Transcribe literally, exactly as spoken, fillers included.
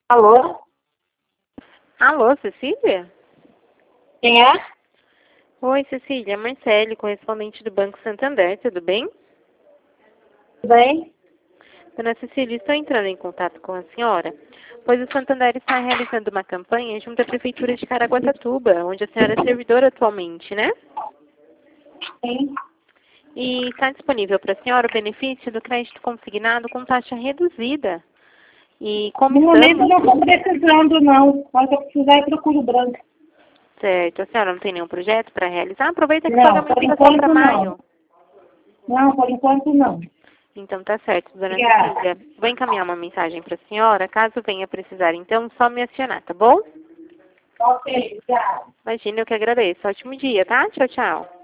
Alô? Alô, Cecília? Quem é? Oi, Cecília, Marcele, correspondente do Banco Santander, tudo bem? Tudo bem? Dona Cecília, estou entrando em contato com a senhora, pois o Santander está realizando uma campanha junto à Prefeitura de Caraguatatuba, onde a senhora é servidora atualmente, né? Sim. E está disponível para a senhora o benefício do crédito consignado com taxa reduzida. E como No momento eu estamos... não estou precisando, não. Mas eu precisar eu procuro branco. Certo, a senhora não tem nenhum projeto para realizar? Aproveita que o Não, pagamento por está só enquanto para maio. não. Não, por enquanto não. Então tá certo, dona Obrigada. Cecília. Vou encaminhar uma mensagem para a senhora. Caso venha precisar, então, só me acionar, tá bom? Ok, obrigada. Imagina, eu que agradeço. Ótimo dia, tá? Tchau, tchau.